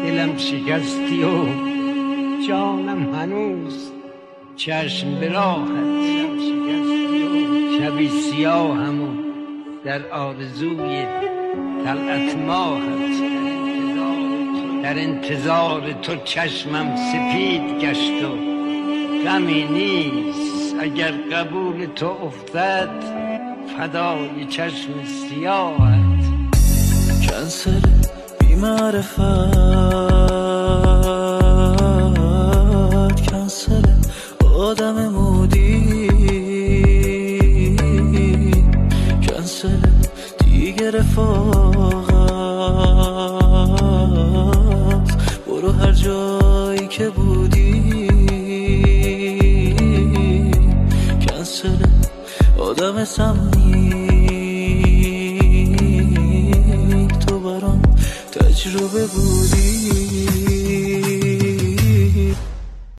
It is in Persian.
دلم شکستی و جانم هنوز چشم به راهت. شبی سیاهم و در آرزوی طلعت ماهت. در انتظار تو چشمم سپید گشت و غمی نیست اگر قبول تو افتد فدای چشم سیاهت. کنسل بی‌معرفت، کنسل آدم مودی، کنسل دیگه رفاقت، برو هر جایی که بودی. کنسل آدم سمی، تو برام تجربه بودی.